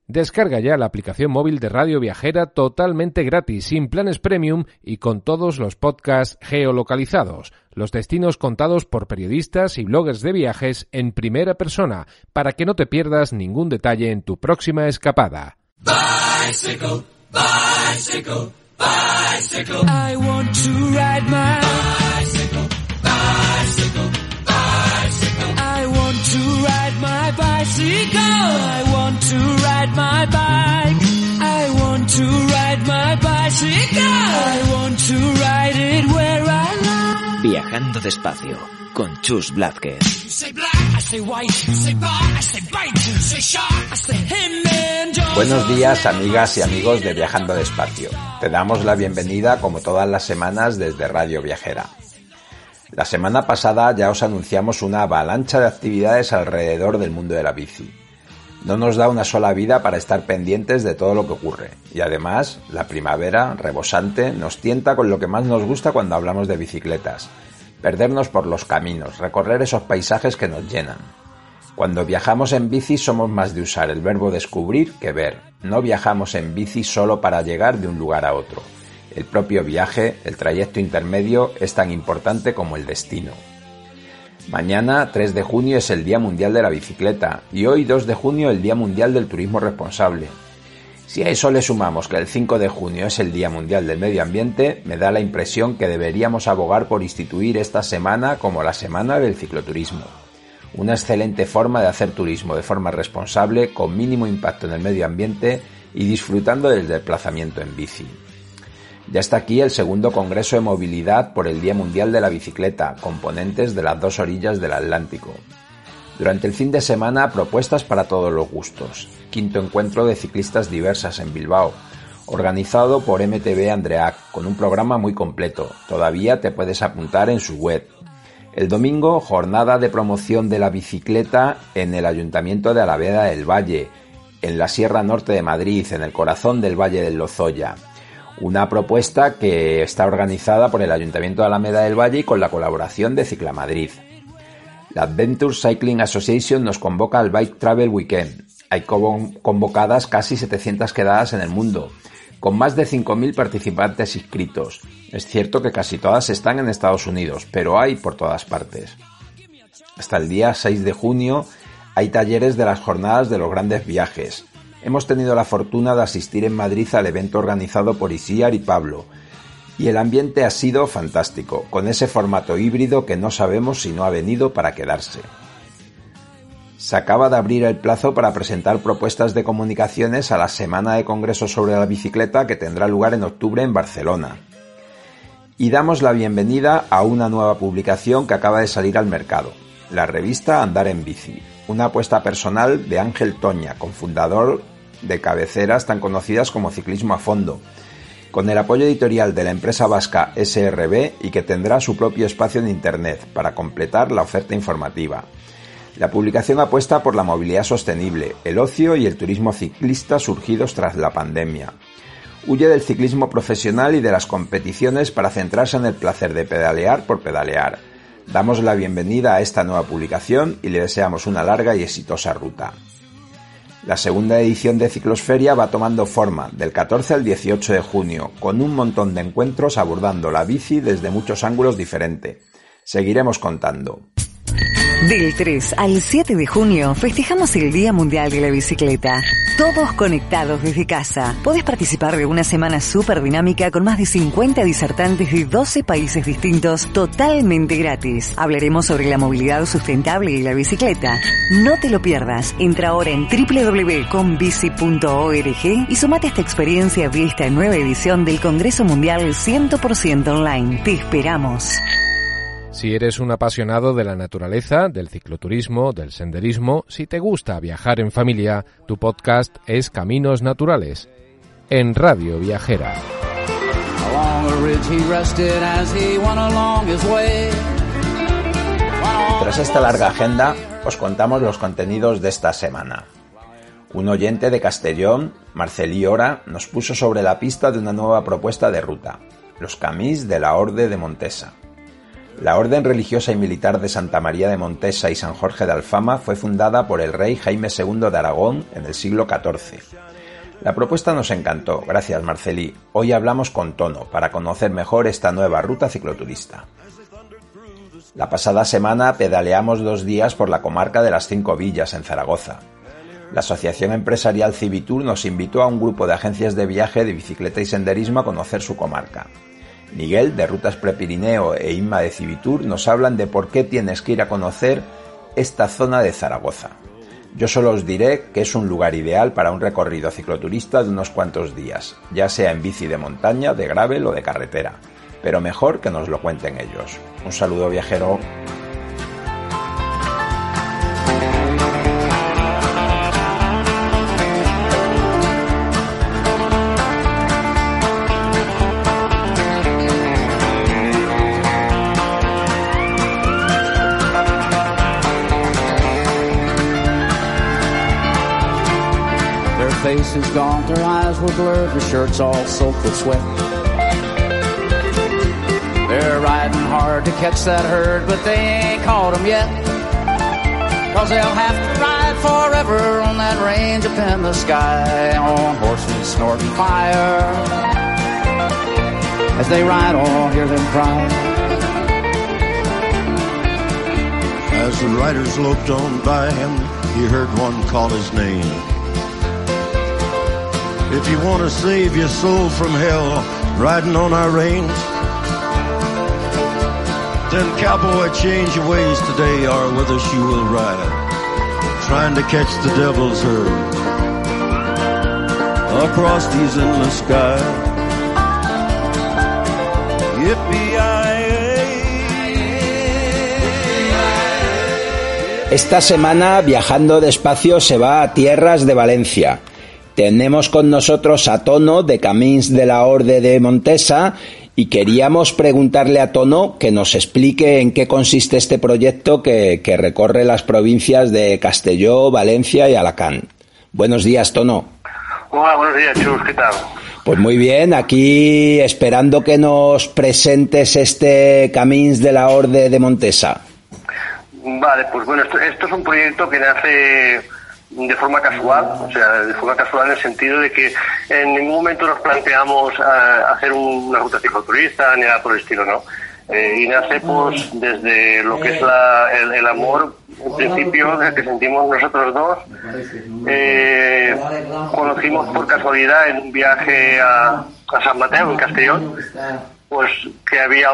Descarga ya la aplicación móvil de Radio Viajera totalmente gratis, sin planes premium y con todos los podcasts geolocalizados, los destinos contados por periodistas y bloggers de viajes en primera persona, para que no te pierdas ningún detalle en tu próxima escapada. Bicycle, bicycle, bicycle. I want to ride my bicycle, bicycle, bicycle. I want to ride my bicycle. I want to ride my bike. I want to ride my bicycle. I want to ride it where I like. Viajando despacio con Chus Blázquez. Buenos días, amigas y amigos de Viajando Despacio. Te damos la bienvenida como todas las semanas desde Radio Viajera. La semana pasada ya os anunciamos una avalancha de actividades alrededor del mundo de la bici. No nos da una sola vida para estar pendientes de todo lo que ocurre. Y además, la primavera, rebosante, nos tienta con lo que más nos gusta cuando hablamos de bicicletas. Perdernos por los caminos, recorrer esos paisajes que nos llenan. Cuando viajamos en bici somos más de usar el verbo descubrir que ver. No viajamos en bici solo para llegar de un lugar a otro. El propio viaje, el trayecto intermedio, es tan importante como el destino. Mañana, 3 de junio, es el Día Mundial de la Bicicleta y hoy, 2 de junio, el Día Mundial del Turismo Responsable. Si a eso le sumamos que el 5 de junio es el Día Mundial del Medio Ambiente, me da la impresión que deberíamos abogar por instituir esta semana como la Semana del Cicloturismo. Una excelente forma de hacer turismo de forma responsable, con mínimo impacto en el medio ambiente y disfrutando del desplazamiento en bici. Ya está aquí el segundo Congreso de Movilidad por el Día Mundial de la Bicicleta, componentes de las dos orillas del Atlántico. Durante el fin de semana, propuestas para todos los gustos. Quinto encuentro de ciclistas diversas en Bilbao, organizado por MTB Andreac, con un programa muy completo. Todavía te puedes apuntar en su web. El domingo, jornada de promoción de la bicicleta en el Ayuntamiento de Alaveda del Valle, en la Sierra Norte de Madrid, en el corazón del Valle del Lozoya. Una propuesta que está organizada por el Ayuntamiento de Alameda del Valle y con la colaboración de Ciclamadrid. La Adventure Cycling Association nos convoca al Bike Travel Weekend. Hay convocadas casi 700 quedadas en el mundo, con más de 5.000 participantes inscritos. Es cierto que casi todas están en Estados Unidos, pero hay por todas partes. Hasta el día 6 de junio hay talleres de las jornadas de los grandes viajes. Hemos tenido la fortuna de asistir en Madrid al evento organizado por Isiar y Pablo, y el ambiente ha sido fantástico, con ese formato híbrido que no sabemos si no ha venido para quedarse. Se acaba de abrir el plazo para presentar propuestas de comunicaciones a la Semana de Congresos sobre la Bicicleta que tendrá lugar en octubre en Barcelona. Y damos la bienvenida a una nueva publicación que acaba de salir al mercado, la revista Andar en Bici, una apuesta personal de Ángel Toña, cofundador de cabeceras tan conocidas como Ciclismo a Fondo, con el apoyo editorial de la empresa vasca SRB y que tendrá su propio espacio en Internet para completar la oferta informativa. La publicación apuesta por la movilidad sostenible, el ocio y el turismo ciclista surgidos tras la pandemia. Huye del ciclismo profesional y de las competiciones para centrarse en el placer de pedalear por pedalear. Damos la bienvenida a esta nueva publicación y le deseamos una larga y exitosa ruta. La segunda edición de Ciclosferia va tomando forma del 14 al 18 de junio, con un montón de encuentros abordando la bici desde muchos ángulos diferentes. Seguiremos contando. Del 3 al 7 de junio festejamos el Día Mundial de la Bicicleta. Todos conectados desde casa. Podés participar de una semana súper dinámica con más de 50 disertantes de 12 países distintos totalmente gratis. Hablaremos sobre la movilidad sustentable y la bicicleta. No te lo pierdas. Entra ahora en www.conbici.org y sumate a esta experiencia de esta nueva edición del Congreso Mundial 100% online. Te esperamos. Si eres un apasionado de la naturaleza, del cicloturismo, del senderismo, si te gusta viajar en familia, tu podcast es Caminos Naturales, en Radio Viajera. Tras esta larga agenda, os contamos los contenidos de esta semana. Un oyente de Castellón, Marcelí Ora, nos puso sobre la pista de una nueva propuesta de ruta, los Camins de la Orde de Montesa. La Orden Religiosa y Militar de Santa María de Montesa y San Jorge de Alfama fue fundada por el rey Jaime II de Aragón en el siglo XIV. La propuesta nos encantó, gracias Marcelí. Hoy hablamos con Tono para conocer mejor esta nueva ruta cicloturista. La pasada semana pedaleamos 2 días por la comarca de las 5 Villas en Zaragoza. La Asociación Empresarial Civitur nos invitó a un grupo de agencias de viaje de bicicleta y senderismo a conocer su comarca. Miguel, de Rutas Prepirineo, e Inma, de Civitur, nos hablan de por qué tienes que ir a conocer esta zona de Zaragoza. Yo solo os diré que es un lugar ideal para un recorrido cicloturista de unos cuantos días, ya sea en bici de montaña, de gravel o de carretera, pero mejor que nos lo cuenten ellos. Un saludo, viajero. Faces gaunt, their eyes were blurred, their shirts all soaked with sweat. They're riding hard to catch that herd, but they ain't caught 'em yet. 'Cause they'll have to ride forever on that range up in the sky, on horses snorting fire. As they ride on, hear them cry. As the riders loped on by him, he heard one call his name. If you want to save your soul from hell, riding on our range, then cowboy, change your ways today, or with us you will ride, trying to catch the devil's herd across these endless skies. Esta semana, Viajando Despacio se va a tierras de Valencia. Tenemos con nosotros a Tono, de Camins de la Orde de Montesa, y queríamos preguntarle a Tono que nos explique en qué consiste este proyecto que recorre las provincias de Castelló, Valencia y Alacant. Buenos días, Tono. Hola, buenos días, Chus, ¿qué tal? Pues muy bien, aquí esperando que nos presentes este Camins de la Orde de Montesa. Vale, pues bueno, esto es un proyecto que nace de forma casual, o sea, de forma casual en el sentido de que en ningún momento nos planteamos hacer una ruta cicloturista ni nada por el estilo, ¿no? Y nace pues desde lo que es el amor, en principio, que sentimos nosotros dos. Conocimos por casualidad en un viaje a San Mateo, en Castellón, pues que había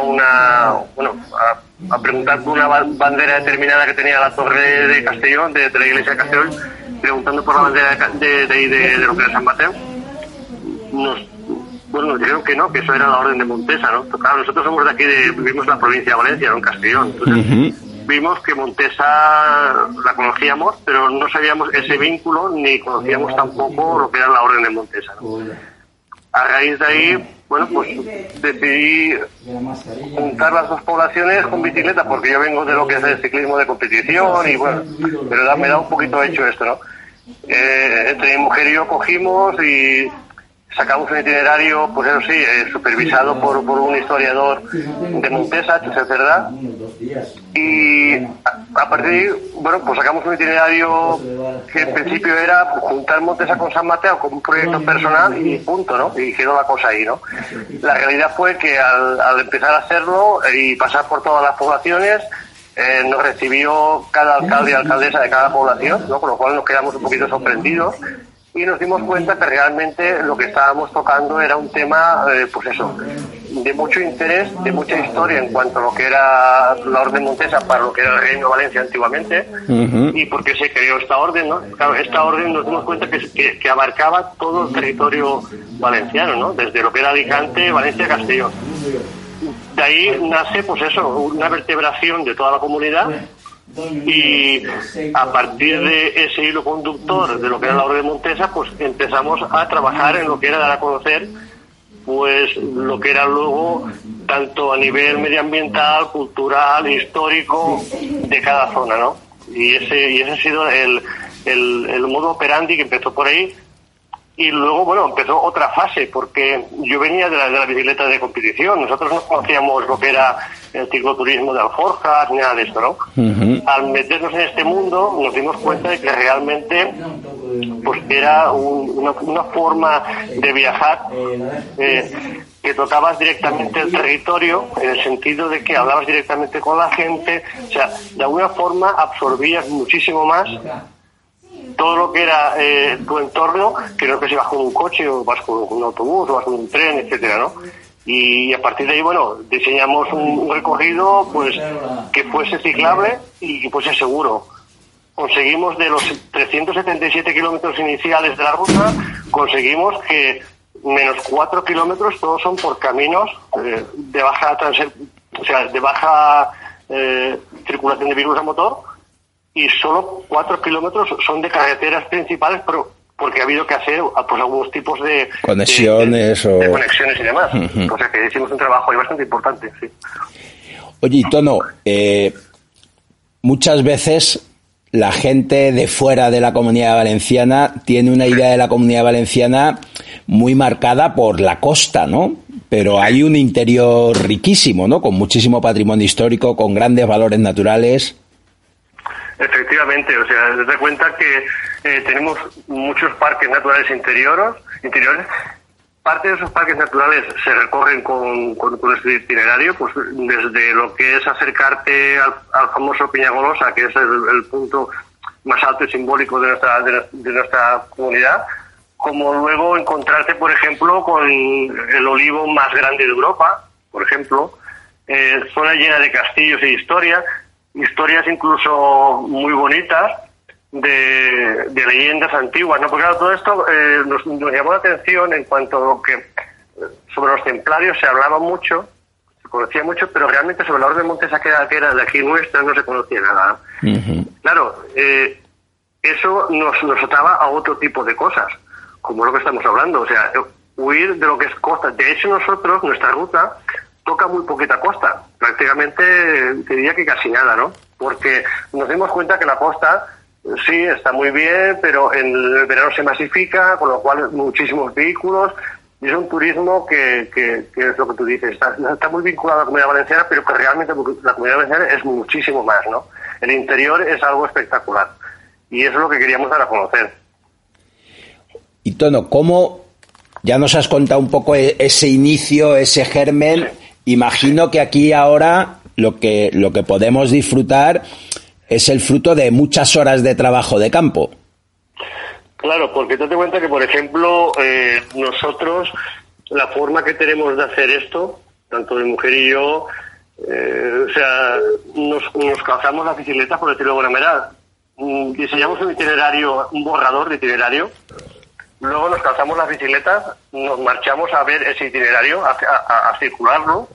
a preguntar por una bandera determinada que tenía la torre de Castellón, de la iglesia de Castellón, preguntando por la bandera de lo que era San Mateo, nos dijeron que no, que eso era la Orden de Montesa, ¿no? Claro, nosotros somos de aquí, vivimos en la provincia de Valencia, no en Castellón. Entonces, vimos que Montesa la conocíamos, pero no sabíamos ese vínculo, ni conocíamos tampoco lo que era la Orden de Montesa, ¿no? A raíz de ahí, bueno, pues decidí juntar las dos poblaciones con bicicleta, porque yo vengo de lo que es el ciclismo de competición y bueno, pero me da un poquito hecho esto, ¿no? Entre mi mujer y yo cogimos y sacamos un itinerario, pues eso sí, supervisado por un historiador de Montesa, José Cerdá, y a partir de ahí, bueno, pues sacamos un itinerario que en principio era juntar Montesa con San Mateo como un proyecto personal y punto, ¿no? Y quedó la cosa ahí, ¿no? La realidad fue que al empezar a hacerlo y pasar por todas las poblaciones, nos recibió cada alcalde y alcaldesa de cada población, ¿no? Con lo cual nos quedamos un poquito sorprendidos y nos dimos cuenta que realmente lo que estábamos tocando era un tema, pues eso, de mucho interés, de mucha historia en cuanto a lo que era la Orden Montesa para lo que era el Reino de Valencia antiguamente, y por qué se creó esta orden, ¿no? Claro, esta orden nos dimos cuenta que abarcaba todo el territorio valenciano, ¿no? Desde lo que era Alicante, Valencia, Castellón. De ahí nace, pues eso, una vertebración de toda la comunidad, y a partir de ese hilo conductor de lo que era la Orden Montesa, pues empezamos a trabajar en lo que era dar a conocer pues lo que era luego tanto a nivel medioambiental, cultural, histórico de cada zona, ¿no? Y ese ha sido el modo operandi que empezó por ahí, Y luego, bueno, empezó otra fase, porque yo venía de la bicicleta de competición. Nosotros no conocíamos lo que era el cicloturismo de alforjas, ni nada de esto, ¿no? Al meternos en este mundo, nos dimos cuenta de que realmente pues era una forma de viajar que tocabas directamente el territorio, en el sentido de que hablabas directamente con la gente. O sea, de alguna forma absorbías muchísimo más todo lo que era tu entorno, que no que si vas con un coche o vas con un autobús o vas con un tren, etcétera, ¿no? Y a partir de ahí, bueno, diseñamos un recorrido pues que fuese ciclable y que fuese seguro. Conseguimos de los 377 kilómetros iniciales de la ruta, conseguimos que menos 4 kilómetros todos son por caminos de baja circulación de vehículos a motor, y solo 4 kilómetros son de carreteras principales, pero porque ha habido que hacer pues algunos tipos de conexiones de conexiones y demás. O sea que hicimos un trabajo ahí bastante importante, sí. Oye, Tono, muchas veces la gente de fuera de la Comunidad Valenciana tiene una idea de la Comunidad Valenciana muy marcada por la costa, ¿no? Pero hay un interior riquísimo, ¿no? Con muchísimo patrimonio histórico, con grandes valores naturales. Efectivamente, o sea, te das cuenta que tenemos muchos parques naturales interiores. Parte de esos parques naturales se recorren con este itinerario, pues desde lo que es acercarte al famoso Peñagolosa, que es el punto más alto y simbólico de nuestra comunidad, como luego encontrarte, por ejemplo, con el olivo más grande de Europa, por ejemplo, zona llena de castillos e historias incluso muy bonitas, de leyendas antiguas, ¿no? Porque claro, todo esto nos llamó la atención en cuanto a lo que sobre los templarios se hablaba mucho, se conocía mucho, pero realmente sobre la Orden Montesa, que era de aquí nuestra, no se conocía nada, ¿no? Claro, eso nos ataba a otro tipo de cosas, como lo que estamos hablando, o sea, huir de lo que es costa. De hecho, nosotros, nuestra ruta toca muy poquita costa, prácticamente te diría que casi nada, ¿no? Porque nos dimos cuenta que la costa sí está muy bien, pero en el verano se masifica, con lo cual muchísimos vehículos, y es un turismo que es lo que tú dices, está muy vinculado a la Comunidad Valenciana, pero que realmente la Comunidad Valenciana es muchísimo más, ¿no? El interior es algo espectacular, y eso es lo que queríamos dar a conocer. Y Tono, ¿cómo? Ya nos has contado un poco ese inicio, ese germen. Sí. Imagino que aquí ahora lo que podemos disfrutar es el fruto de muchas horas de trabajo de campo. Claro, porque te das cuenta que, por ejemplo, nosotros, la forma que tenemos de hacer esto, tanto mi mujer y yo, o sea, nos calzamos las bicicletas, por decirlo de alguna manera. Diseñamos un itinerario, un borrador de itinerario. Luego nos calzamos las bicicletas, nos marchamos a ver ese itinerario, a circularlo.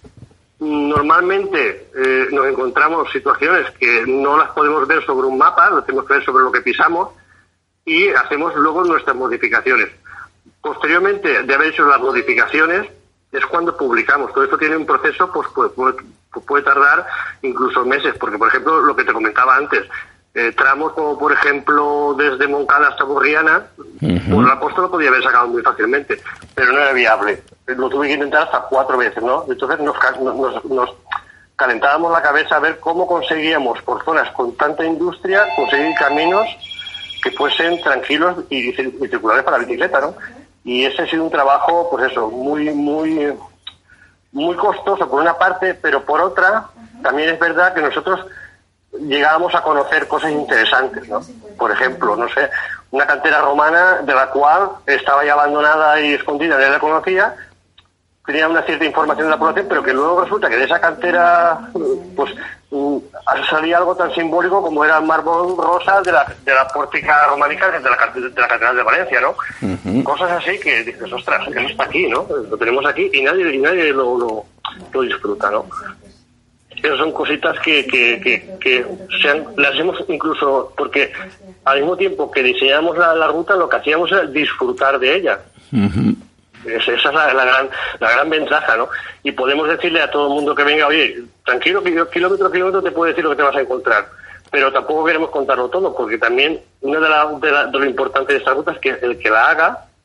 Normalmente nos encontramos situaciones que no las podemos ver sobre un mapa, lo tenemos que ver sobre lo que pisamos, y hacemos luego nuestras modificaciones. Posteriormente de haber hecho las modificaciones es cuando publicamos. Todo esto tiene un proceso, pues puede tardar incluso meses, porque por ejemplo lo que te comentaba antes, tramos como por ejemplo desde Moncada hasta Borriana, por la costa lo podía haber sacado muy fácilmente, pero no era viable. Lo tuve que intentar hasta 4 veces, ¿no? Entonces nos calentábamos la cabeza a ver cómo conseguíamos por zonas con tanta industria conseguir caminos que fuesen tranquilos y circulares para la bicicleta, ¿no? Y ese ha sido un trabajo, pues eso, muy costoso por una parte, pero por otra también es verdad que nosotros llegábamos a conocer cosas interesantes, ¿no? Por ejemplo, no sé, una cantera romana de la cual estaba ya abandonada y escondida, nadie la conocía, tenía una cierta información de la población, pero que luego resulta que de esa cantera pues salía algo tan simbólico como era el mármol rosa de la pórtica románica de la Catedral de Valencia, ¿no? Cosas así que dices, ostras, eso está aquí, ¿no? Lo tenemos aquí y nadie lo disfruta, ¿no? Esas son cositas que las hemos incluso, porque al mismo tiempo que diseñamos la ruta, lo que hacíamos era disfrutar de ella. Esa es la gran ventaja, ¿no? Y podemos decirle a todo el mundo que venga, oye, tranquilo, que yo kilómetro a kilómetro te puedo decir lo que te vas a encontrar, pero tampoco queremos contarlo todo, porque también una de lo importante de esta ruta es que el que la haga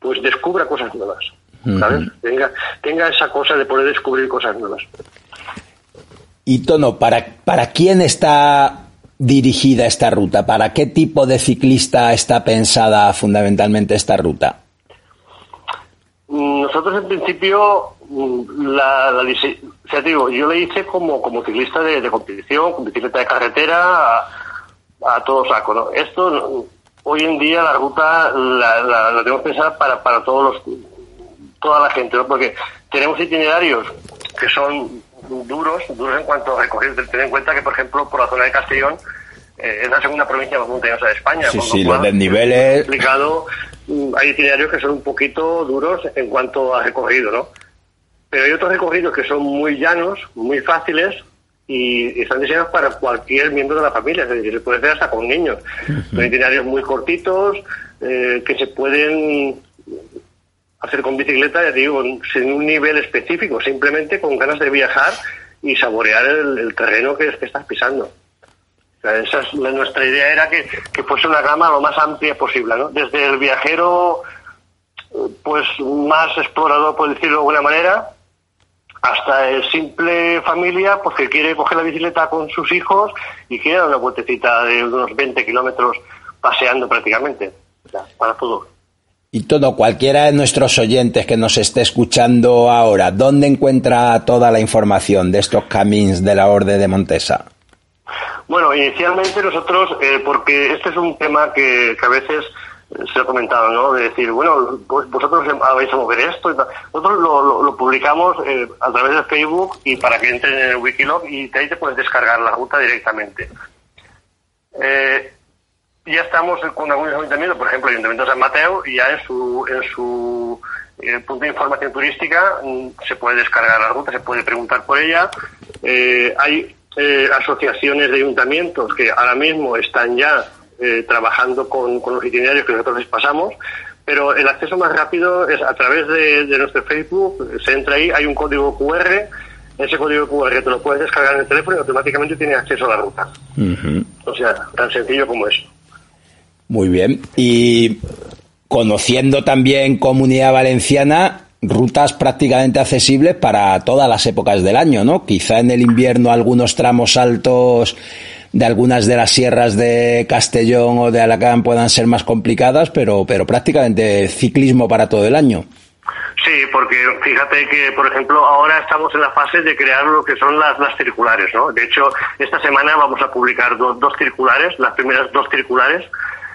pues descubra cosas nuevas, ¿sabes? Tenga esa cosa de poder descubrir cosas nuevas. Y Tono, ¿para quién está dirigida esta ruta? ¿Para qué tipo de ciclista está pensada fundamentalmente esta ruta? Nosotros en principio, yo le hice como ciclista de competición, con bicicleta de carretera, a todo saco, ¿no? Esto, hoy en día la ruta la tenemos pensada para toda la gente, ¿no? Porque tenemos itinerarios que son duros en cuanto a recorrido. Ten en cuenta que, por ejemplo, por la zona de Castellón, es la segunda provincia más montañosa de España. Sí, los desniveles. Explicado, hay itinerarios que son un poquito duros en cuanto a recorrido, ¿no? Pero hay otros recorridos que son muy llanos, muy fáciles y están diseñados para cualquier miembro de la familia, es decir, se puede hacer hasta con niños. Son itinerarios muy cortitos que se pueden hacer con bicicleta, ya digo, sin un nivel específico, simplemente con ganas de viajar y saborear el terreno que estás pisando. O sea, nuestra idea era que fuese una gama lo más amplia posible, ¿no? Desde el viajero pues más explorador, por decirlo de alguna manera, hasta el simple familia pues que quiere coger la bicicleta con sus hijos y quiere dar una vueltecita de unos 20 kilómetros paseando prácticamente, o sea, para todo. Y todo, cualquiera de nuestros oyentes que nos esté escuchando ahora, ¿dónde encuentra toda la información de estos camins de la Orde de Montesa? Bueno, inicialmente nosotros, porque este es un tema que a veces se ha comentado, ¿no? De decir, bueno, pues vosotros vais a mover esto y tal. Nosotros lo publicamos a través de Facebook y para que entren en el Wikilog y ahí te puedes descargar la ruta directamente. Ya estamos con algunos ayuntamientos, por ejemplo, el Ayuntamiento de San Mateo, y ya en su punto de información turística se puede descargar la ruta, se puede preguntar por ella. Hay asociaciones de ayuntamientos que ahora mismo están ya trabajando con los itinerarios que nosotros les pasamos, pero el acceso más rápido es a través de nuestro Facebook. Se entra ahí, hay un código QR, ese código QR te lo puedes descargar en el teléfono y automáticamente tienes acceso a la ruta. O sea, tan sencillo como eso. Muy bien. Y conociendo también Comunidad Valenciana, rutas prácticamente accesibles para todas las épocas del año, ¿no? Quizá en el invierno algunos tramos altos de algunas de las sierras de Castellón o de Alacant puedan ser más complicadas, pero prácticamente ciclismo para todo el año. Sí, porque fíjate que, por ejemplo, ahora estamos en la fase de crear lo que son las circulares, ¿no? De hecho, esta semana vamos a publicar dos circulares, las primeras 2 circulares,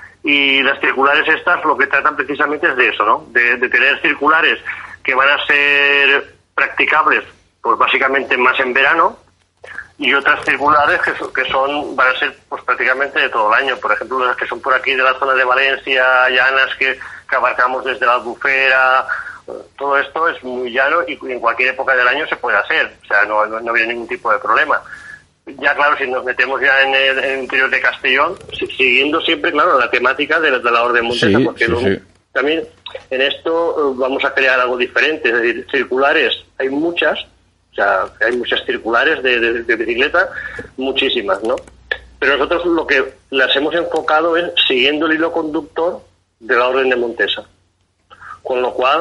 y las circulares estas lo que tratan precisamente es de eso, ¿no? De tener circulares que van a ser practicables, pues básicamente más en verano, y otras circulares que van a ser pues prácticamente de todo el año. Por ejemplo, las que son por aquí de la zona de Valencia, llanas que abarcamos desde la Albufera, todo esto es muy llano y en cualquier época del año se puede hacer, o sea, no había ningún tipo de problema. Ya claro, si nos metemos ya en el interior de Castellón, siguiendo siempre, claro, la temática de la Orden Montesa, porque también en esto vamos a crear algo diferente, es decir, circulares hay muchas, o sea, hay muchas circulares de bicicleta, muchísimas, ¿no? Pero nosotros lo que las hemos enfocado es siguiendo el hilo conductor de la Orden de Montesa, con lo cual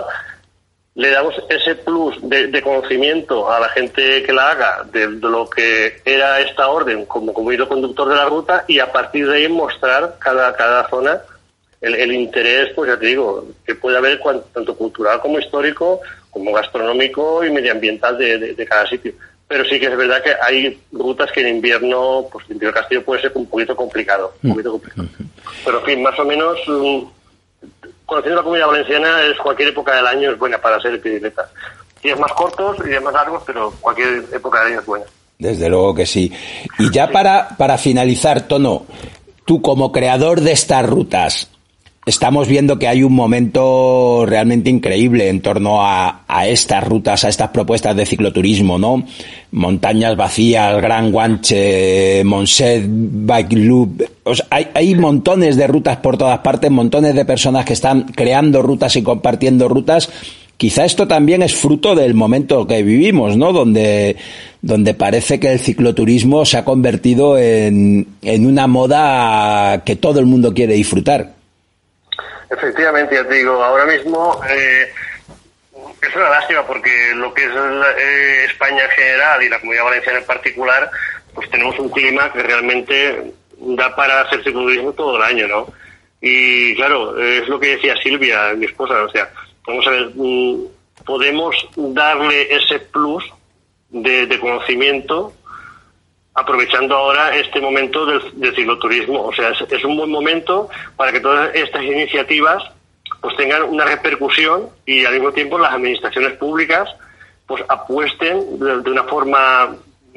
le damos ese plus de conocimiento a la gente que la haga de lo que era esta orden como hilo conductor de la ruta, y a partir de ahí mostrar cada zona el interés, pues ya te digo, que puede haber tanto cultural como histórico, como gastronómico y medioambiental de cada sitio. Pero sí que es verdad que hay rutas que en invierno, pues el interior del castillo puede ser un poquito complicado. Pero en fin, más o menos, conociendo la Comunidad Valenciana, cualquier época del año es buena para hacer bicicleta. Días más cortos y días más largos, pero cualquier época del año es buena. Desde luego que sí. Y ya para finalizar, Tono, tú como creador de estas rutas, estamos viendo que hay un momento realmente increíble en torno a estas rutas, a estas propuestas de cicloturismo, ¿no? Montañas Vacías, Gran Guanche, Montset, Bike Loop. O sea, hay montones de rutas por todas partes, montones de personas que están creando rutas y compartiendo rutas. Quizá esto también es fruto del momento que vivimos, ¿no? Donde parece que el cicloturismo se ha convertido en una moda que todo el mundo quiere disfrutar. Efectivamente, ya te digo, ahora mismo es una lástima porque lo que es España en general y la Comunidad Valenciana en particular, pues tenemos un clima que realmente da para hacer cicloturismo todo el año, ¿no? Y claro, es lo que decía Silvia, mi esposa, o sea, vamos a ver, podemos darle ese plus de conocimiento aprovechando ahora este momento del cicloturismo. O sea, es un buen momento para que todas estas iniciativas pues tengan una repercusión y al mismo tiempo las administraciones públicas pues apuesten de una forma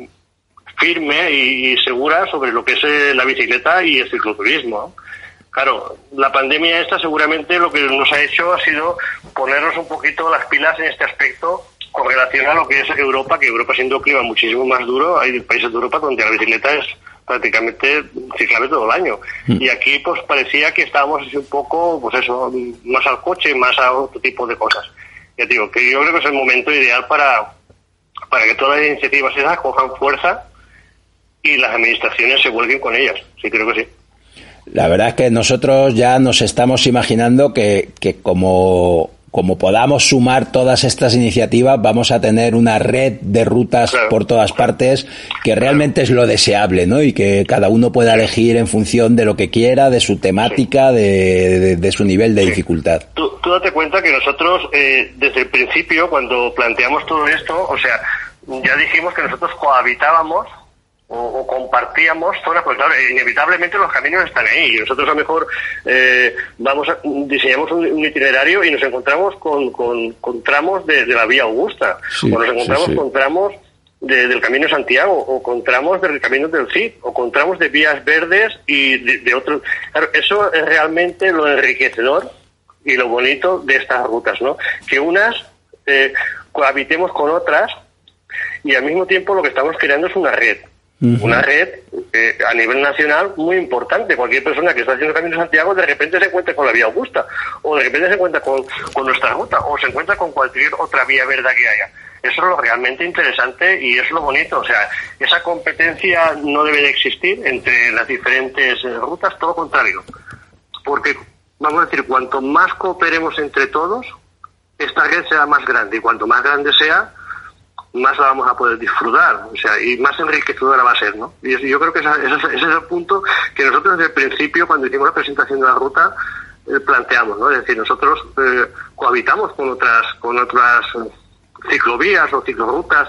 firme y segura sobre lo que es la bicicleta y el cicloturismo. Claro, la pandemia esta seguramente lo que nos ha hecho ha sido ponernos un poquito las pilas en este aspecto con relación a lo que es Europa, que Europa siendo un clima muchísimo más duro, hay países de Europa donde la bicicleta es prácticamente ciclable todo el año. Y aquí pues parecía que estábamos así un poco, pues eso, más al coche, más a otro tipo de cosas. Ya te digo, que yo creo que es el momento ideal para que todas las iniciativas esas cojan fuerza y las administraciones se vuelquen con ellas. Sí, creo que sí. La verdad es que nosotros ya nos estamos imaginando que como podamos sumar todas estas iniciativas, vamos a tener una red de rutas por todas partes, que realmente es lo deseable, ¿no? Y que cada uno pueda elegir en función de lo que quiera, de su temática, de su nivel de dificultad. Tú date cuenta que nosotros, desde el principio, cuando planteamos todo esto, o sea, ya dijimos que nosotros cohabitábamos o compartíamos zonas, pues claro, inevitablemente los caminos están ahí. Nosotros a lo mejor diseñamos un itinerario y nos encontramos con tramos de la Vía Augusta, o nos encontramos con tramos del Camino de Santiago, o con tramos del Camino del Cid, o con tramos de vías verdes y de otros. Claro, eso es realmente lo enriquecedor y lo bonito de estas rutas, ¿no? Que unas cohabitemos con otras y al mismo tiempo lo que estamos creando es una red. Una red a nivel nacional muy importante. Cualquier persona que está haciendo Camino de Santiago de repente se encuentra con la Vía Augusta, o de repente se encuentra con nuestra ruta, o se encuentra con cualquier otra vía verde que haya. Eso es lo realmente interesante y es lo bonito. O sea, esa competencia no debe de existir entre las diferentes rutas, todo lo contrario. Porque, vamos a decir, cuanto más cooperemos entre todos, esta red será más grande, y cuanto más grande sea, más la vamos a poder disfrutar, o sea, y más enriquecedora va a ser, ¿no? Y yo creo que ese es el punto que nosotros desde el principio, cuando hicimos la presentación de la ruta, planteamos, ¿no? Es decir, nosotros cohabitamos con otras ciclovías o ciclorrutas,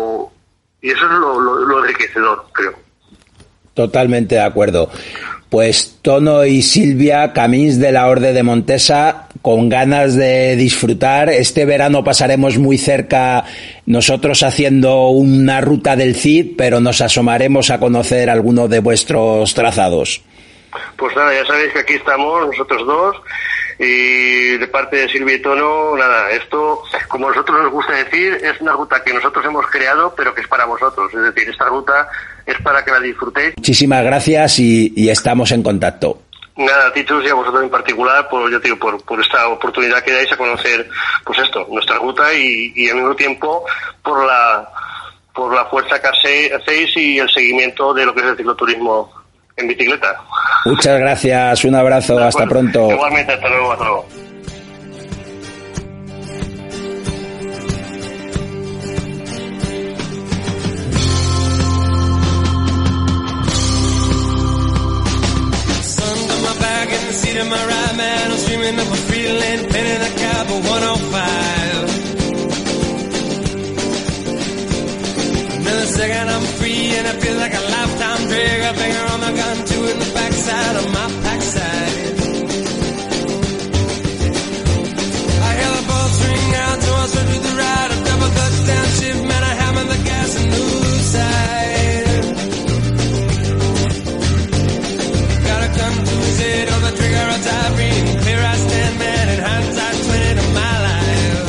y eso es lo enriquecedor, creo. Totalmente de acuerdo. Pues Tono y Silvia, camins de la Orde de Montesa, con ganas de disfrutar. Este verano pasaremos muy cerca nosotros haciendo una ruta del Cid, pero nos asomaremos a conocer alguno de vuestros trazados. Pues nada, ya sabéis que aquí estamos nosotros dos, y de parte de Silvia y Tono, nada, esto, como a nosotros nos gusta decir, es una ruta que nosotros hemos creado, pero que es para vosotros. Es decir, esta ruta es para que la disfrutéis. Muchísimas gracias y estamos en contacto. Nada, a ti, Chus, y a vosotros en particular, por esta oportunidad que dais a conocer, pues esto, nuestra ruta, y al mismo tiempo por la fuerza que hacéis y el seguimiento de lo que es el cicloturismo en bicicleta. Muchas gracias, un abrazo, hasta pronto. Igualmente, hasta luego, hasta luego. To my right, man, I'm streaming up a feeling, penning a cab of 105. Another second I'm free and it feels like a lifetime drag. A finger on my gun, two in the backside of my backside. I hear the bolts ring out, so I switch to the right. A double touchdown shift, man, I hammer the gas and move side. Gotta come to his head on the trigger of time being clear. I stand, man, in hindsight 20 to my life.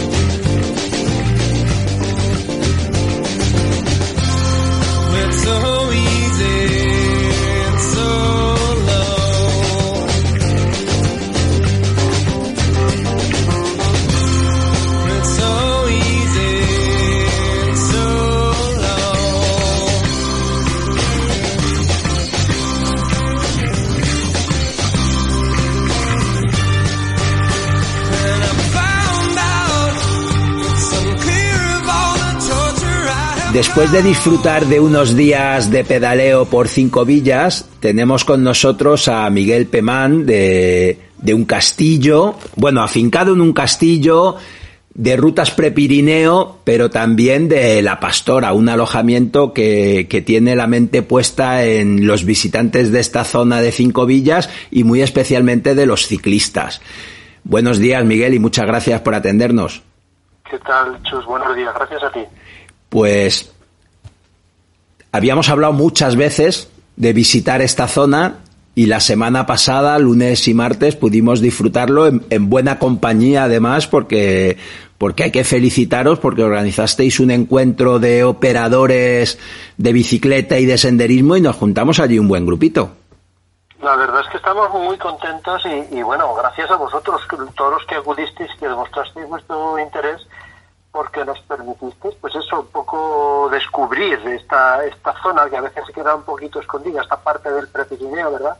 It's so easy and so low. Después de disfrutar de unos días de pedaleo por 5 villas, tenemos con nosotros a Miguel Pemán de un castillo, bueno, afincado en un castillo de rutas Prepirineo, pero también de La Pastora, un alojamiento que tiene la mente puesta en los visitantes de esta zona de 5 villas y muy especialmente de los ciclistas. Buenos días, Miguel, y muchas gracias por atendernos. ¿Qué tal, Chus? Buenos días, gracias a ti. Pues habíamos hablado muchas veces de visitar esta zona y la semana pasada, lunes y martes, pudimos disfrutarlo en buena compañía, además, porque hay que felicitaros porque organizasteis un encuentro de operadores de bicicleta y de senderismo y nos juntamos allí un buen grupito. La verdad es que estamos muy contentos y bueno, gracias a vosotros, todos los que acudisteis, que demostrasteis vuestro interés, porque nos permitisteis, pues eso, un poco descubrir esta zona que a veces se queda un poquito escondida, esta parte del Prepirineo, ¿verdad?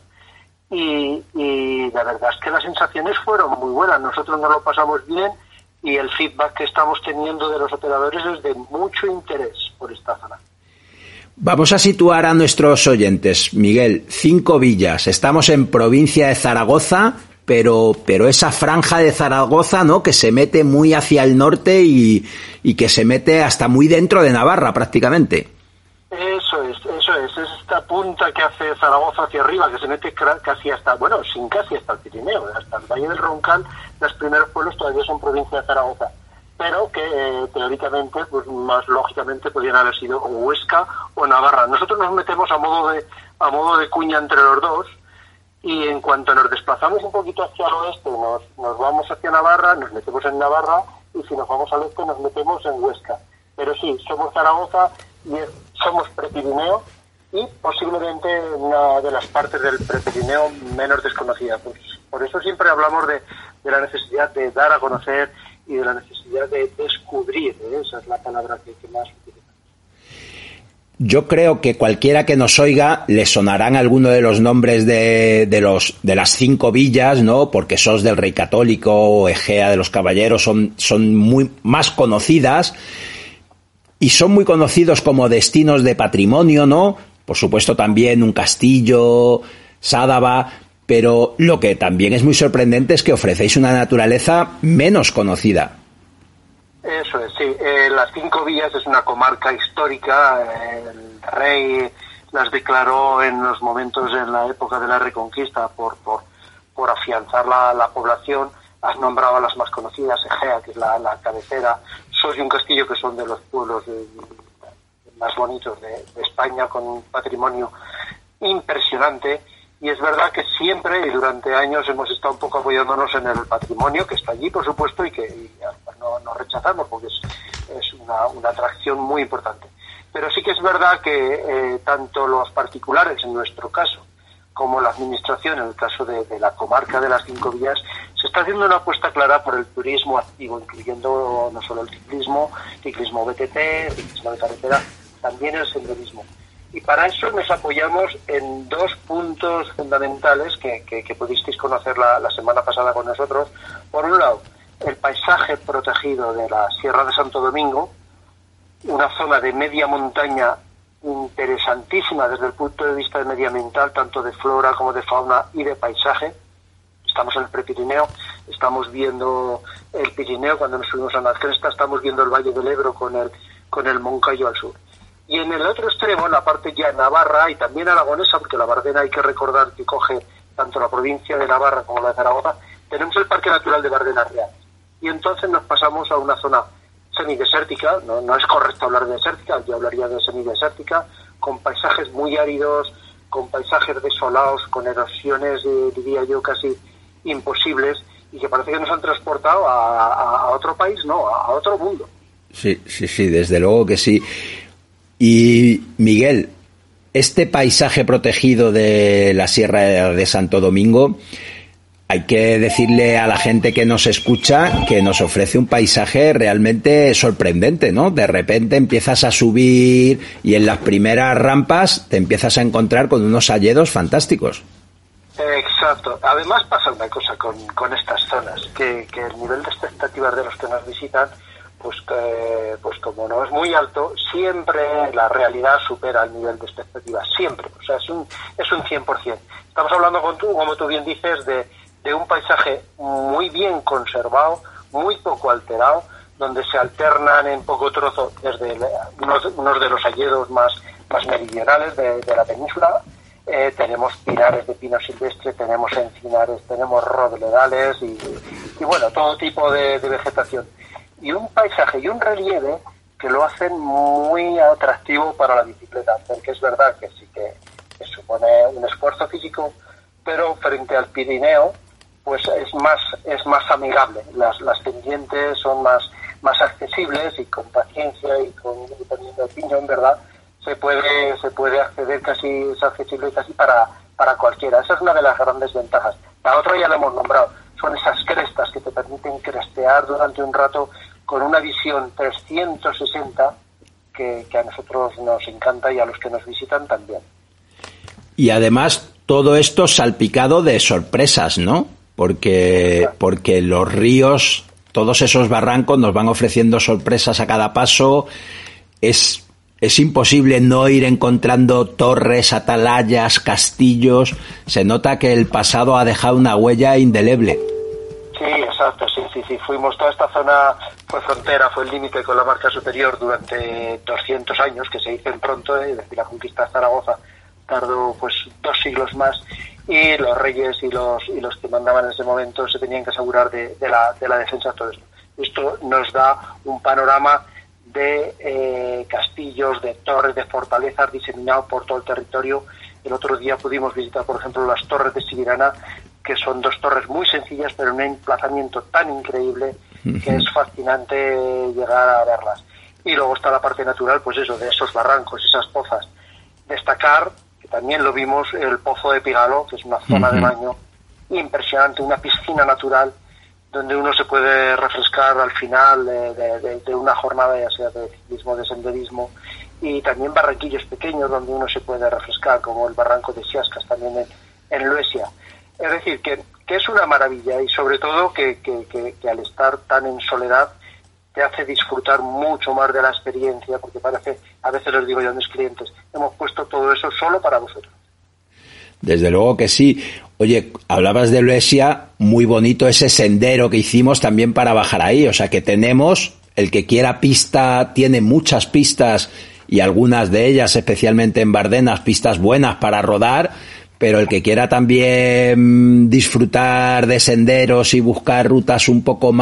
Y la verdad es que las sensaciones fueron muy buenas, nosotros nos lo pasamos bien y el feedback que estamos teniendo de los operadores es de mucho interés por esta zona. Vamos a situar a nuestros oyentes, Miguel, 5 villas, estamos en provincia de Zaragoza, pero esa franja de Zaragoza, ¿no?, que se mete muy hacia el norte y que se mete hasta muy dentro de Navarra prácticamente. Eso es esta punta que hace Zaragoza hacia arriba, que se mete casi hasta el Pirineo, hasta el Valle del Roncal. Los primeros pueblos todavía son provincia de Zaragoza, pero que teóricamente, pues más lógicamente podrían haber sido o Huesca o Navarra. Nosotros nos metemos a modo de cuña entre los dos. Y en cuanto nos desplazamos un poquito hacia el oeste, nos vamos hacia Navarra, nos metemos en Navarra, y si nos vamos al este nos metemos en Huesca. Pero sí, somos Zaragoza y somos Prepirineo y posiblemente una de las partes del Prepirineo menos desconocida. Pues por eso siempre hablamos de la necesidad de dar a conocer y de la necesidad de descubrir, esa es la palabra que más utilizamos. Yo creo que cualquiera que nos oiga le sonarán algunos de los nombres de las 5 villas, ¿no? Porque Sos del Rey Católico o Egea de los Caballeros son muy más conocidas y son muy conocidos como destinos de patrimonio, ¿no? Por supuesto también un castillo, Sádava, pero lo que también es muy sorprendente es que ofrecéis una naturaleza menos conocida. Eso es, sí. Las 5 villas es una comarca histórica. El rey las declaró en los momentos, en la época de la Reconquista, por afianzar la población. Has nombrado a las más conocidas, Egea, que es la cabecera, Sos y un Castillo, que son de los pueblos más bonitos de España, con un patrimonio impresionante. Y es verdad que siempre y durante años hemos estado un poco apoyándonos en el patrimonio que está allí, por supuesto, y que no rechazamos porque es una atracción muy importante. Pero sí que es verdad que tanto los particulares, en nuestro caso, como la administración, en el caso de la comarca de las 5 villas, se está haciendo una apuesta clara por el turismo activo, incluyendo no solo el ciclismo BTT, ciclismo de carretera, también el senderismo. Y para eso nos apoyamos en 2 puntos fundamentales que pudisteis conocer la semana pasada con nosotros. Por un lado, el paisaje protegido de la Sierra de Santo Domingo, una zona de media montaña interesantísima desde el punto de vista medioambiental, tanto de flora como de fauna y de paisaje. Estamos en el Prepirineo, estamos viendo el Pirineo cuando nos subimos a la cresta, estamos viendo el Valle del Ebro con el Moncayo al sur. Y en el otro extremo, en la parte ya navarra y también aragonesa, porque la Bardena hay que recordar que coge tanto la provincia de Navarra como la de Zaragoza, tenemos el Parque Natural de Bardenas Reales. Y entonces nos pasamos a una zona semidesértica, no es correcto hablar de desértica, yo hablaría de semidesértica, con paisajes muy áridos, con paisajes desolados, con erosiones, diría yo, casi imposibles, y que parece que nos han transportado a otro país, no, a otro mundo. Sí, desde luego que sí. Y Miguel, este paisaje protegido de la Sierra de Santo Domingo, hay que decirle a la gente que nos escucha que nos ofrece un paisaje realmente sorprendente, ¿no? De repente empiezas a subir y en las primeras rampas te empiezas a encontrar con unos hayedos fantásticos. Exacto. Además pasa una cosa con estas zonas, que el nivel de expectativas de los que nos visitan pues como no es muy alto, siempre la realidad supera el nivel de expectativa, siempre. O sea, es un 100%. Estamos hablando, como tú bien dices, de un paisaje muy bien conservado, muy poco alterado, donde se alternan en poco trozo desde unos de los hayedos más meridionales de la península. Tenemos pinares de pino silvestre, tenemos encinares, tenemos robledales y bueno, todo tipo de vegetación. Y un paisaje y un relieve que lo hacen muy atractivo para la bicicleta, porque es verdad que sí que supone un esfuerzo físico, pero frente al Pirineo pues es más amigable. Las pendientes son más accesibles y con paciencia y poniendo el piñón, ¿verdad? Se puede acceder casi, es accesible casi para cualquiera. Esa es una de las grandes ventajas. La otra ya la hemos nombrado, son esas crestas que te permiten crestear durante un rato con una visión 360 que a nosotros nos encanta y a los que nos visitan también. Y además todo esto salpicado de sorpresas, ¿no? Porque los ríos, todos esos barrancos nos van ofreciendo sorpresas a cada paso. Es imposible no ir encontrando torres, atalayas, castillos. Se nota que el pasado ha dejado una huella indeleble. Sí, exacto, sí. Fuimos, toda esta zona fue frontera, fue el límite con la Marca Superior durante 200 años, que se dicen pronto, es decir, la conquista de Zaragoza tardó pues 2 siglos más, y los reyes y los que mandaban en ese momento se tenían que asegurar de la defensa de todo esto. Esto nos da un panorama de castillos, de torres, de fortalezas diseminados por todo el territorio. El otro día pudimos visitar, por ejemplo, las torres de Sibirana, que son 2 torres muy sencillas, pero en un emplazamiento tan increíble que es fascinante llegar a verlas. Y luego está la parte natural, pues eso, de esos barrancos, esas pozas. Destacar, que también lo vimos, el Pozo de Pigalo, que es una zona de baño impresionante, una piscina natural, donde uno se puede refrescar al final de una jornada, ya sea de ciclismo, de senderismo, y también barranquillos pequeños donde uno se puede refrescar, como el barranco de Siascas, también en Luesia. Es decir, que es una maravilla, y sobre todo que al estar tan en soledad te hace disfrutar mucho más de la experiencia, porque parece, a veces les digo yo a mis clientes, hemos puesto todo eso solo para vosotros. Desde luego que sí. Oye, hablabas de Luesia, muy bonito ese sendero que hicimos también para bajar ahí, o sea que tenemos, el que quiera pista, tiene muchas pistas, y algunas de ellas, especialmente en Bardenas, pistas buenas para rodar, pero el que quiera también disfrutar de senderos y buscar rutas un poco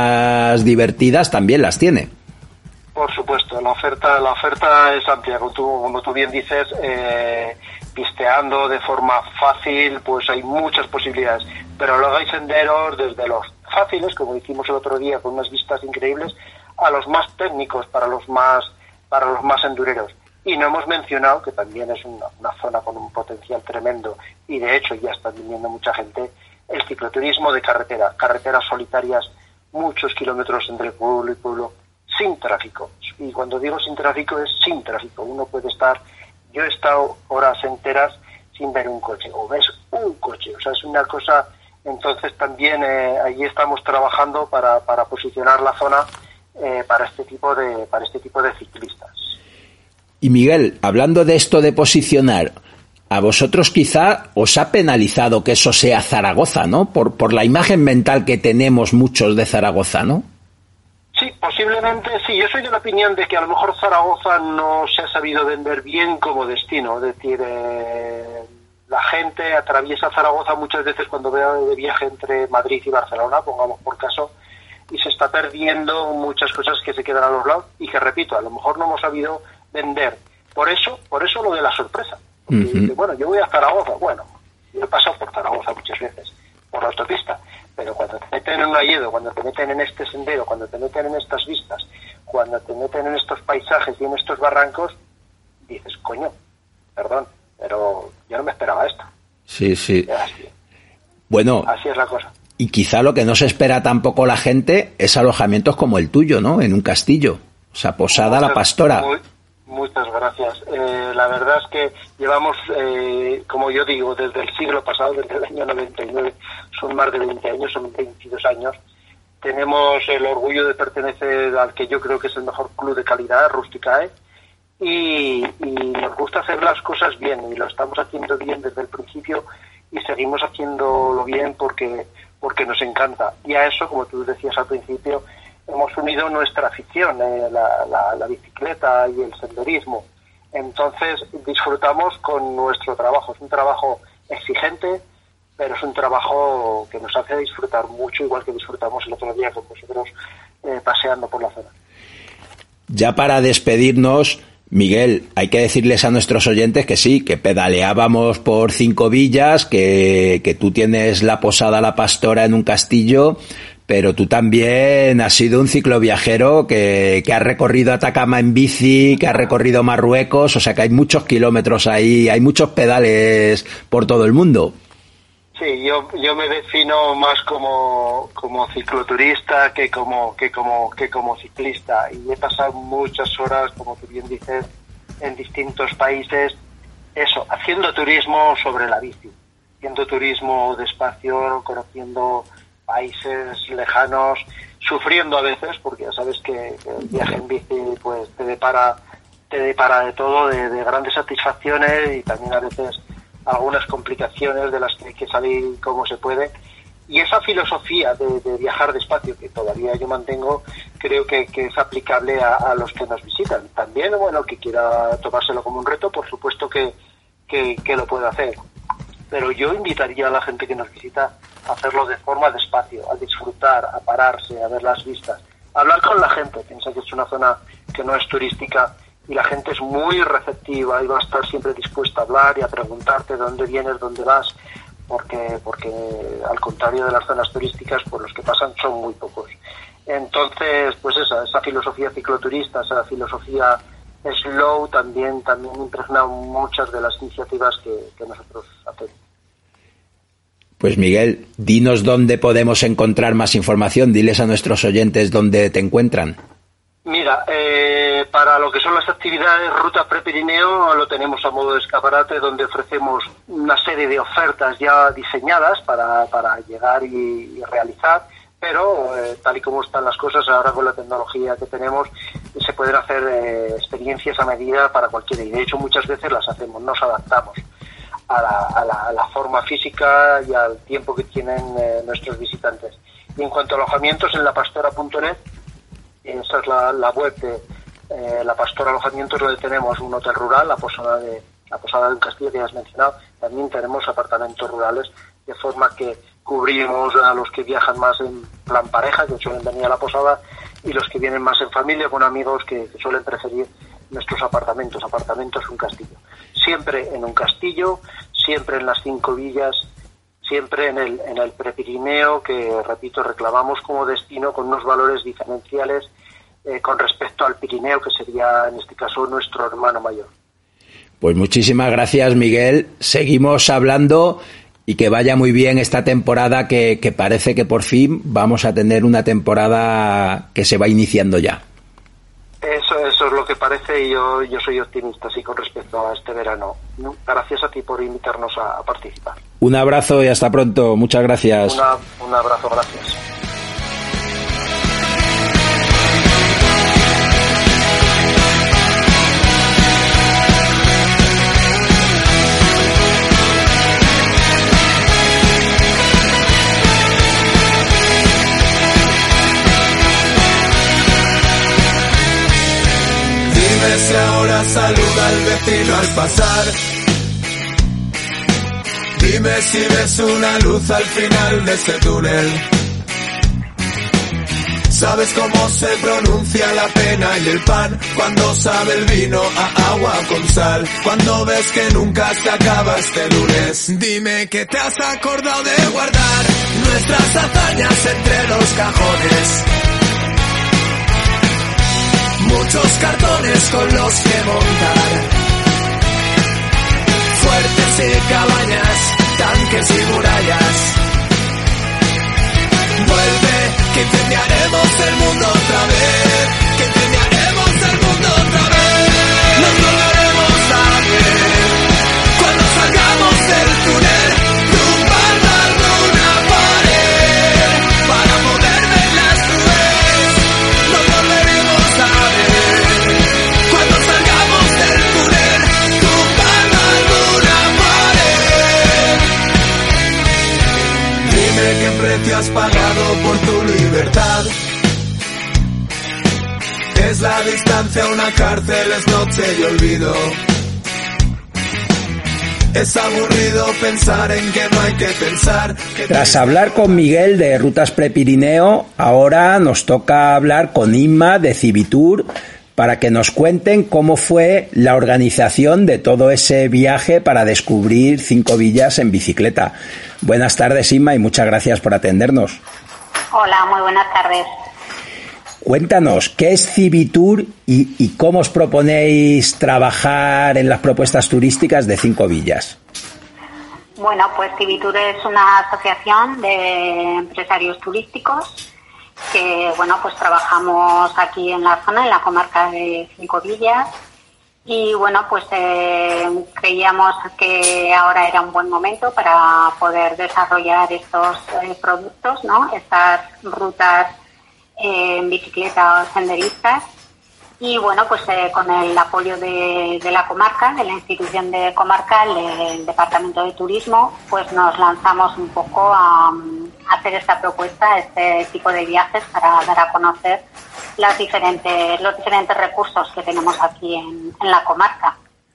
más divertidas, también las tiene. Por supuesto, la oferta es amplia, como tú bien dices, pisteando de forma fácil, pues hay muchas posibilidades, pero luego hay senderos desde los fáciles, como hicimos el otro día, con unas vistas increíbles, a los más técnicos, para los más endureros. Y no hemos mencionado, que también es una zona con un potencial tremendo, y de hecho ya está viniendo mucha gente, el cicloturismo de carreteras solitarias, muchos kilómetros entre pueblo y pueblo, sin tráfico. Y cuando digo sin tráfico, es sin tráfico. Uno puede estar, yo he estado horas enteras sin ver un coche, o ves un coche, o sea, es una cosa. Entonces también allí estamos trabajando para posicionar la zona para este tipo de ciclistas. Y Miguel, hablando de esto de posicionar, a vosotros quizá os ha penalizado que eso sea Zaragoza, ¿no? Por la imagen mental que tenemos muchos de Zaragoza, ¿no? Sí, posiblemente sí. Yo soy de la opinión de que a lo mejor Zaragoza no se ha sabido vender bien como destino. Es decir, la gente atraviesa Zaragoza muchas veces cuando vea de viaje entre Madrid y Barcelona, pongamos por caso, y se está perdiendo muchas cosas que se quedan a los lados y que, repito, a lo mejor no hemos sabido vender. Por eso lo de la sorpresa. Porque, bueno, yo voy a Zaragoza. Bueno, yo he pasado por Zaragoza muchas veces, por la autopista, pero cuando te meten en un hayedo, cuando te meten en este sendero, cuando te meten en estas vistas, cuando te meten en estos paisajes y en estos barrancos, dices, coño, perdón, pero yo no me esperaba esto. Sí. Así, bueno, así es la cosa. Y quizá lo que no se espera tampoco la gente es alojamientos como el tuyo, ¿no? En un castillo. O sea, Posada La Pastora. Muchas gracias. La verdad es que llevamos, como yo digo, desde el siglo pasado, desde el año 99, son más de 20 años, son 22 años, tenemos el orgullo de pertenecer al que yo creo que es el mejor club de calidad, Rusticae, y nos gusta hacer las cosas bien, y lo estamos haciendo bien desde el principio, y seguimos haciéndolo bien porque nos encanta. Y a eso, como tú decías al principio, hemos unido nuestra afición, la bicicleta y el senderismo. Entonces disfrutamos con nuestro trabajo. Es un trabajo exigente, pero es un trabajo que nos hace disfrutar mucho, igual que disfrutamos el otro día con vosotros paseando por la zona. Ya para despedirnos, Miguel, hay que decirles a nuestros oyentes que sí, que pedaleábamos por 5 villas, que tú tienes la posada La Pastora en un castillo, pero tú también has sido un cicloviajero que ha recorrido Atacama en bici, que ha recorrido Marruecos, o sea que hay muchos kilómetros ahí, hay muchos pedales por todo el mundo. Sí, yo me defino más como cicloturista que como ciclista, y he pasado muchas horas, como tú bien dices, en distintos países, eso, haciendo turismo sobre la bici, haciendo turismo despacio, conociendo países lejanos, sufriendo a veces, porque ya sabes que el viaje en bici pues te depara de todo, de grandes satisfacciones y también a veces algunas complicaciones de las que hay que salir como se puede. Y esa filosofía de viajar despacio, que todavía yo mantengo, creo que es aplicable a los que nos visitan. También, bueno, que quiera tomárselo como un reto, por supuesto que lo puede hacer. Pero yo invitaría a la gente que nos visita a hacerlo de forma despacio, a disfrutar, a pararse, a ver las vistas, a hablar con la gente. Piensa que es una zona que no es turística y la gente es muy receptiva y va a estar siempre dispuesta a hablar y a preguntarte dónde vienes, dónde vas, porque al contrario de las zonas turísticas, pues los que pasan son muy pocos. Entonces, pues esa filosofía cicloturista, esa filosofía slow también impregna muchas de las iniciativas que nosotros hacemos. Pues Miguel, dinos dónde podemos encontrar más información, diles a nuestros oyentes dónde te encuentran. Mira, para lo que son las actividades Ruta Prepirineo lo tenemos a modo de escaparate, donde ofrecemos una serie de ofertas ya diseñadas para llegar y realizar, pero tal y como están las cosas ahora con la tecnología que tenemos, se pueden hacer experiencias a medida para cualquiera, y de hecho muchas veces las hacemos, nos adaptamos a la forma física y al tiempo que tienen nuestros visitantes. Y en cuanto a alojamientos, en lapastora.net, esa es la web de La Pastora Alojamientos, donde tenemos un hotel rural, la posada de un castillo que ya has mencionado. También tenemos apartamentos rurales, de forma que cubrimos a los que viajan más en plan pareja, que suelen venir a la posada, y los que vienen más en familia, con amigos que suelen preferir nuestros apartamentos un castillo. Siempre en un castillo, siempre en las 5 villas, siempre en el Prepirineo, que, repito, reclamamos como destino con unos valores diferenciales con respecto al Pirineo, que sería, en este caso, nuestro hermano mayor. Pues muchísimas gracias, Miguel. Seguimos hablando y que vaya muy bien esta temporada, que parece que por fin vamos a tener una temporada que se va iniciando ya. Eso es lo que parece, y yo soy optimista, sí, con respecto a este verano. Gracias a ti por invitarnos a participar. Un abrazo y hasta pronto. Muchas gracias. Un abrazo, gracias. Dime si ahora saluda al vecino al pasar. Dime si ves una luz al final de ese túnel. ¿Sabes cómo se pronuncia la pena y el pan? Cuando sabe el vino a agua con sal. Cuando ves que nunca se acaba este lunes. Dime que te has acordado de guardar nuestras hazañas entre los cajones. Muchos cartones con los que montar. Fuertes y cabañas, tanques y murallas. Vuelve, que incendiaremos el mundo otra vez. Que incendiaremos el mundo otra vez. Nos volveremos a ver cuando salgamos del túnel, tumbando alguna pared para poder ver las es la distancia, una cárcel es noche y olvido. Es aburrido pensar en que no hay que pensar. Tras hablar con Miguel de Rutas Prepirineo, ahora nos toca hablar con Inma de Civitur para que nos cuenten cómo fue la organización de todo ese viaje para descubrir 5 villas en bicicleta. Buenas tardes, Inma, y muchas gracias por atendernos. Hola, muy buenas tardes. Cuéntanos, ¿qué es Civitur y cómo os proponéis trabajar en las propuestas turísticas de 5 villas? Bueno, pues Civitur es una asociación de empresarios turísticos que, bueno, pues trabajamos aquí en la zona, en la comarca de 5 villas. Y, bueno, pues creíamos que ahora era un buen momento para poder desarrollar estos productos, ¿no? Estas rutas en bicicleta o senderistas. Y bueno, pues con el apoyo de la comarca, de la institución comarcal, del Departamento de Turismo, pues nos lanzamos un poco a hacer esta propuesta, este tipo de viajes para dar a conocer los diferentes recursos que tenemos aquí en la comarca.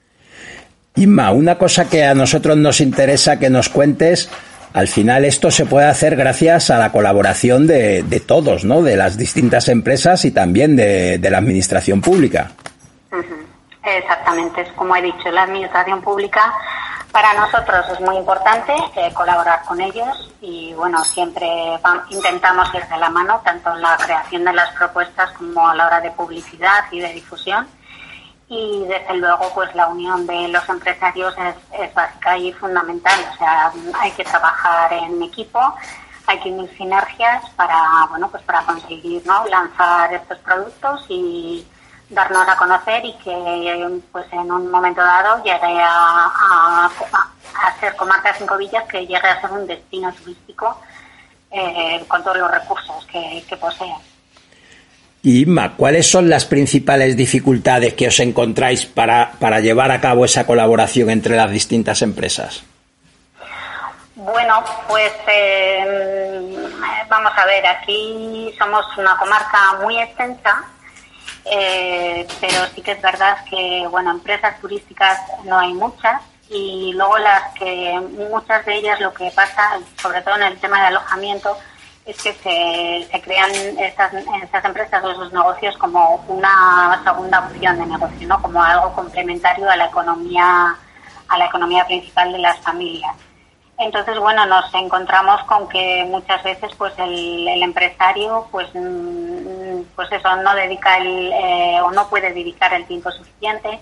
Inma, una cosa que a nosotros nos interesa que nos cuentes. Al final esto se puede hacer gracias a la colaboración de todos, ¿no? De las distintas empresas y también de la administración pública. Exactamente, es como he dicho, la administración pública para nosotros es muy importante colaborar con ellos y bueno, siempre intentamos ir de la mano tanto en la creación de las propuestas como a la hora de publicidad y de difusión. Y desde luego pues la unión de los empresarios es básica y fundamental, o sea, hay que trabajar en equipo, hay que unir sinergias para, bueno, pues para conseguir, ¿no?, lanzar estos productos y darnos a conocer y que pues en un momento dado llegue a ser Comarca 5 Villas, que llegue a ser un destino turístico con todos los recursos que posee. Y Inma, ¿cuáles son las principales dificultades que os encontráis para llevar a cabo esa colaboración entre las distintas empresas? Bueno, pues vamos a ver, aquí somos una comarca muy extensa, pero sí que es verdad que, bueno, empresas turísticas no hay muchas y luego muchas de ellas lo que pasa, sobre todo en el tema de alojamiento, es que se crean estas empresas o esos negocios como una segunda opción de negocio, ¿no? Como algo complementario a la economía principal de las familias. Entonces, bueno, nos encontramos con que muchas veces pues el empresario pues eso no dedica o no puede dedicar el tiempo suficiente.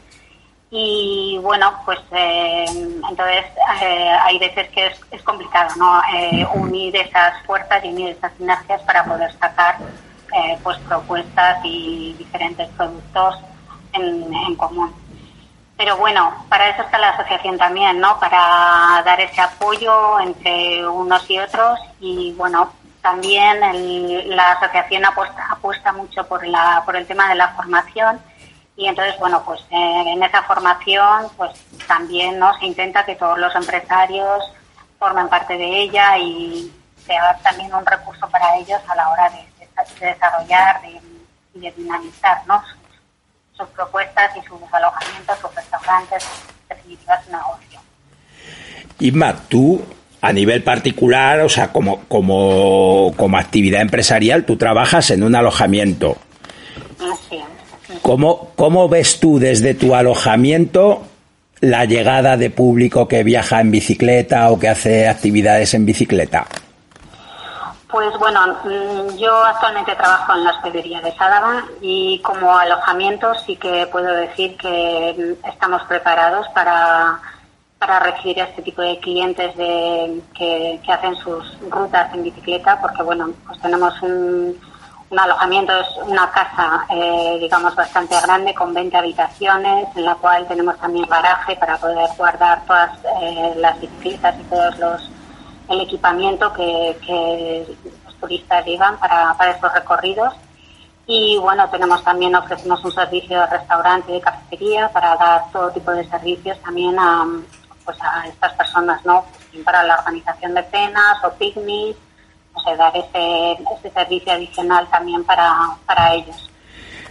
Y bueno, pues entonces hay veces que es complicado, ¿no? Unir esas fuerzas y unir esas sinergias para poder sacar pues propuestas y diferentes productos en común. Pero bueno, para eso está la asociación también, ¿no? Para dar ese apoyo entre unos y otros y bueno, también la asociación apuesta mucho por el tema de la formación. Y entonces, bueno, pues en esa formación pues también, ¿no?, se intenta que todos los empresarios formen parte de ella y sea también un recurso para ellos a la hora de desarrollar y de dinamizar, ¿no?, sus propuestas y sus alojamientos, sus restaurantes, en definitiva su negocio. Inma, tú a nivel particular, o sea, como actividad empresarial, tú trabajas en un alojamiento. Sí. ¿Cómo ves tú desde tu alojamiento la llegada de público que viaja en bicicleta o que hace actividades en bicicleta? Pues bueno, yo actualmente trabajo en la hospedería de Sádava y como alojamiento sí que puedo decir que estamos preparados para recibir a este tipo de clientes que hacen sus rutas en bicicleta, porque bueno, pues tenemos un alojamiento, es una casa, digamos, bastante grande, con 20 habitaciones, en la cual tenemos también garaje para poder guardar todas las bicicletas y todos el equipamiento que los turistas llevan para estos recorridos. Y bueno, ofrecemos un servicio de restaurante y de cafetería para dar todo tipo de servicios también a estas personas, ¿no? Para la organización de cenas o picnics, o sea, dar ese servicio adicional también para ellos.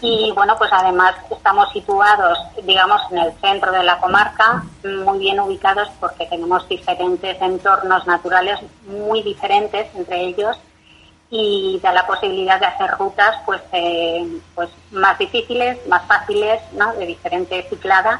Y bueno, pues además estamos situados, digamos, en el centro de la comarca, muy bien ubicados porque tenemos diferentes entornos naturales muy diferentes entre ellos y da la posibilidad de hacer rutas pues más difíciles, más fáciles, ¿no? De diferente ciclada.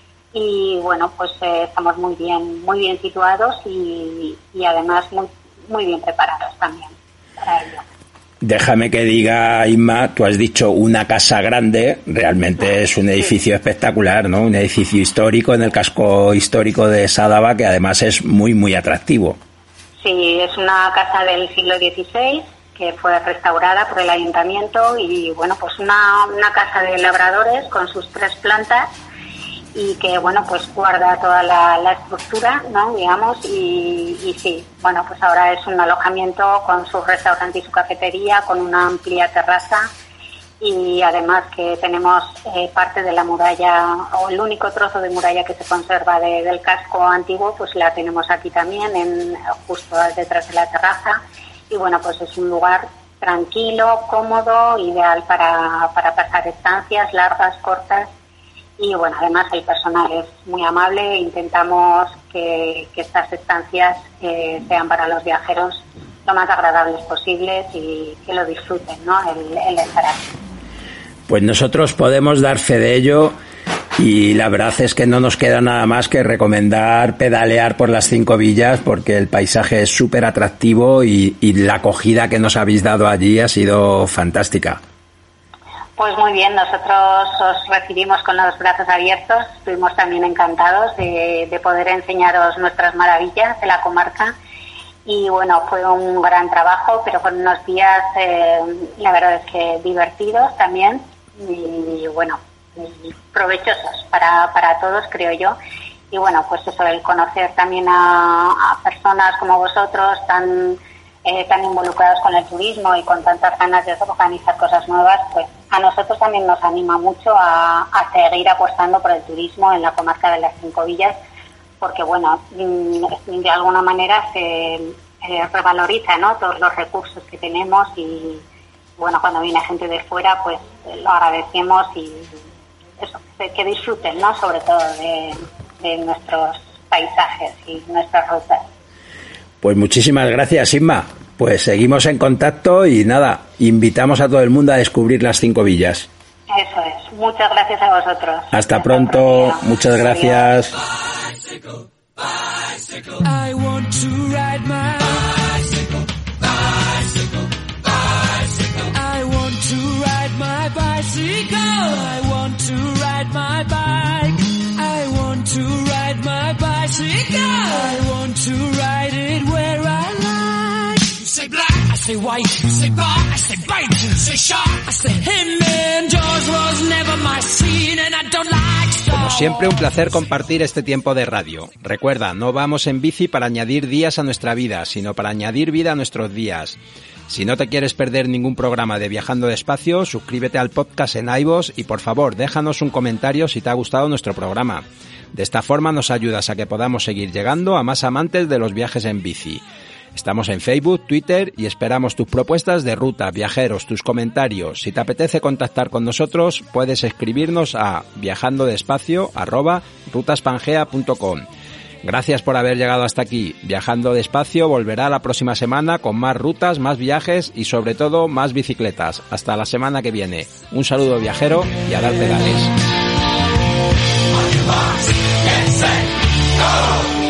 Y bueno, pues estamos muy bien situados y además muy bien preparados también para ello. Déjame que diga, Inma, tú has dicho una casa grande, realmente es un edificio espectacular, ¿no? Un edificio histórico en el casco histórico de Sádava, que además es muy atractivo. Sí, es una casa del siglo XVI que fue restaurada por el ayuntamiento y bueno, pues una casa de labradores con sus 3 plantas y que bueno, pues guarda toda la estructura, ¿no? Digamos, y sí, bueno, pues ahora es un alojamiento con su restaurante y su cafetería, con una amplia terraza y además que tenemos parte de la muralla, o el único trozo de muralla que se conserva del casco antiguo, pues la tenemos aquí también, justo detrás de la terraza. Y bueno, pues es un lugar tranquilo, cómodo, ideal para pasar estancias largas, cortas. Y bueno, además el personal es muy amable. Intentamos que estas estancias sean para los viajeros lo más agradables posibles y que lo disfruten, ¿no? El estar aquí. Pues nosotros podemos dar fe de ello y la verdad es que no nos queda nada más que recomendar pedalear por las 5 villas porque el paisaje es súper atractivo y la acogida que nos habéis dado allí ha sido fantástica. Pues muy bien, nosotros os recibimos con los brazos abiertos, estuvimos también encantados de poder enseñaros nuestras maravillas de la comarca y bueno, fue un gran trabajo, pero con unos días, la verdad es que divertidos también y bueno, y provechosos para todos, creo yo. Y bueno, pues eso, el conocer también a personas como vosotros tan involucrados con el turismo y con tantas ganas de organizar cosas nuevas, pues a nosotros también nos anima mucho a seguir apostando por el turismo en la comarca de las 5 villas, porque bueno, de alguna manera se revaloriza, ¿no? Todos los recursos que tenemos y bueno, cuando viene gente de fuera, pues lo agradecemos y eso, que disfruten, ¿no? Sobre todo de nuestros paisajes y nuestras rutas. Pues muchísimas gracias, Inma. Pues seguimos en contacto y nada, invitamos a todo el mundo a descubrir las 5 villas. Eso es. Muchas gracias a vosotros. Hasta pronto. Muchas gracias. I want to ride my bicycle, bicycle, bicycle. I want to ride my bicycle. I want to ride my bike. I want to ride my bicycle. I want to ride it where I like. You say black, I say white. You say bar, I say bite. You say shark, I say him. And Jaws was never my scene, and I don't like stars. Como siempre, un placer compartir este tiempo de radio. Recuerda, no vamos en bici para añadir días a nuestra vida, sino para añadir vida a nuestros días. Si no te quieres perder ningún programa de Viajando Despacio, suscríbete al podcast en iVoox y por favor déjanos un comentario si te ha gustado nuestro programa. De esta forma nos ayudas a que podamos seguir llegando a más amantes de los viajes en bici. Estamos en Facebook, Twitter y esperamos tus propuestas de ruta, viajeros, tus comentarios. Si te apetece contactar con nosotros, puedes escribirnos a viajandodespacio@rutaspangea.com. Gracias por haber llegado hasta aquí. Viajando Despacio volverá la próxima semana con más rutas, más viajes y sobre todo más bicicletas. Hasta la semana que viene. Un saludo viajero y a dar pedales.